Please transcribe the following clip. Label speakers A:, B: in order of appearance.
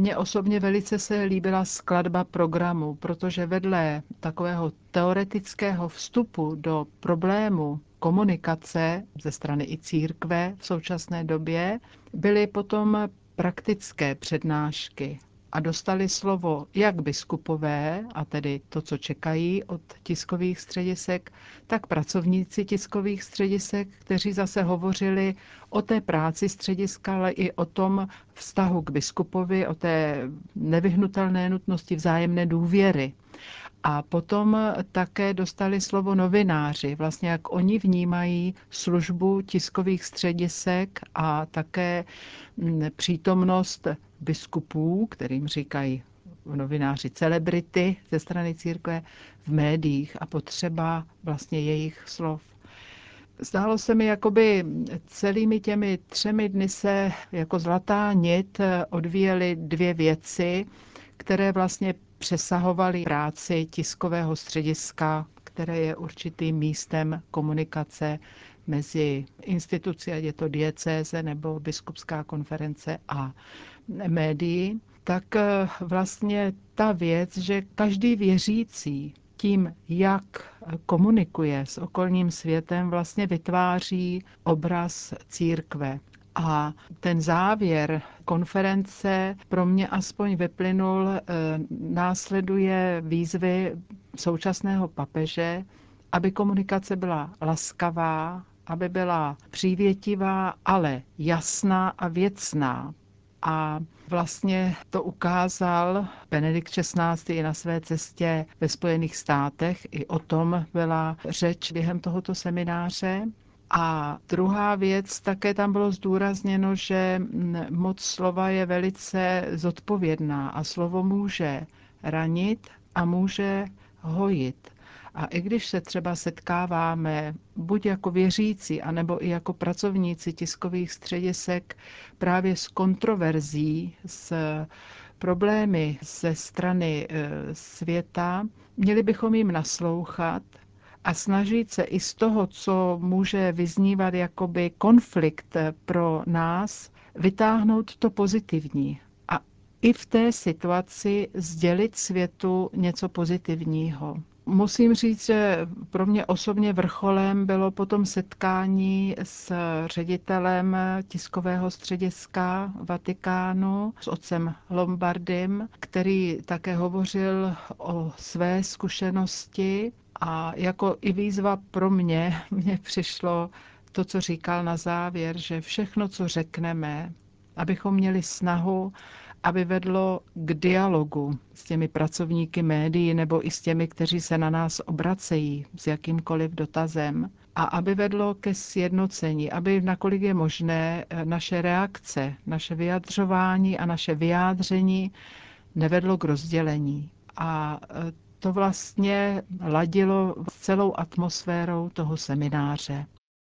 A: Mně osobně velice se líbila skladba programu, protože vedle takového teoretického vstupu do problému komunikace ze strany i církve v současné době byly potom praktické přednášky a dostali slovo jak biskupové, a tedy to, co čekají od tiskových středisek, tak pracovníci tiskových středisek, kteří zase hovořili o té práci střediska, ale i o tom vztahu k biskupovi, o té nevyhnutelné nutnosti vzájemné důvěry. A potom také dostali slovo novináři, vlastně jak oni vnímají službu tiskových středisek a také přítomnost biskupů, kterým říkají novináři celebrity ze strany církve v médiích a potřeba vlastně jejich slov. Zdálo se mi, jakoby celými těmi 3 dny se jako zlatá nit odvíjely 2 věci, které vlastně přesahovaly práci tiskového střediska, které je určitým místem komunikace mezi institucí, ať je to diecéze nebo biskupská konference a médií, tak vlastně ta věc, že každý věřící tím, jak komunikuje s okolním světem, vlastně vytváří obraz církve. A ten závěr konference pro mě aspoň vyplynul, následuje výzvy současného papeže, aby komunikace byla laskavá, aby byla přívětivá, ale jasná a věcná. A vlastně to ukázal Benedikt XVI. I na své cestě ve Spojených státech. I o tom byla řeč během tohoto semináře. A druhá věc, také tam bylo zdůrazněno, že moc slova je velice zodpovědná a slovo může ranit a může hojit. A i když se třeba setkáváme buď jako věřící, anebo i jako pracovníci tiskových středisek právě s kontroverzí, s problémy ze strany světa, měli bychom jim naslouchat a snažit se i z toho, co může vyznívat jakoby konflikt pro nás, vytáhnout to pozitivní. A i v té situaci sdělit světu něco pozitivního. Musím říct, že pro mě osobně vrcholem bylo potom setkání s ředitelem tiskového střediska Vatikánu, s otcem Lombardym, který také hovořil o své zkušenosti a jako i výzva pro mě přišlo to, co říkal na závěr, že všechno, co řekneme, abychom měli snahu, aby vedlo k dialogu s těmi pracovníky médií nebo i s těmi, kteří se na nás obracejí s jakýmkoliv dotazem a aby vedlo ke sjednocení, aby nakolik je možné naše reakce, naše vyjadřování a naše vyjádření nevedlo k rozdělení. A to vlastně ladilo s celou atmosférou toho semináře.